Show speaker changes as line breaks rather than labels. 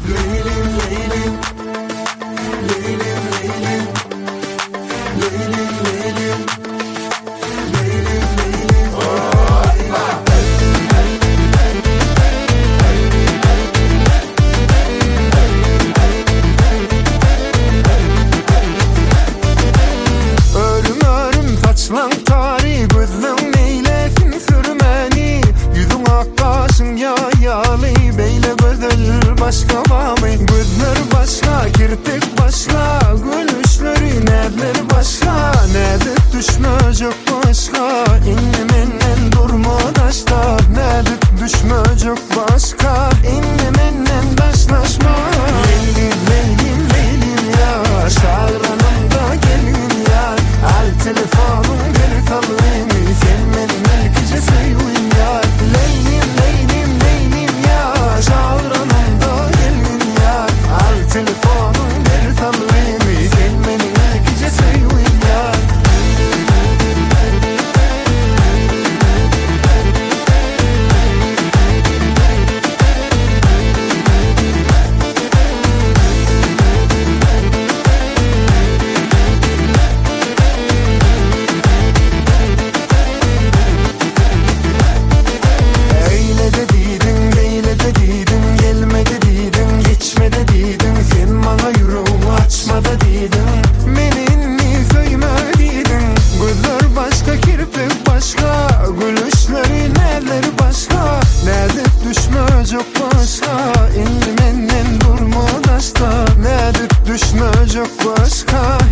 Leylim leylim, leylim leylim, leylim leylim, leylim leylim. Örüm örüm taçlan tari, gözlüm neylefin sürmeni. Yüzün akkaşın yayalı, beyle gözler başka bağlı. Gözler başka, kirpik başka, gülüşleri neler başka. Nedet düşmeyecek başka, innemenden durma taşta. Nedet düşmeyecek başka, innemenden taşlaşma. Leylim leylim leylim ya, şağıranımda gelin ya. Al telefonum geri kalayım, sen benim herkese sevin ya. Leylim leylim leylim ya, şağıranımda gelin ya. Al telefonum geri kalayım, sen benim herkese sevin ya. Eyle dediydin, beyle dediydin, gelme dediydin, geçme dediydin. Sen bana yüreğimi açma dediydin, benimle söyme dediydin. Gözler başka, kirpik başka, gülüşleri neler başka. Nedet düşmeyecek başka, inli menden durma taşta. Nedet düşmeyecek başka,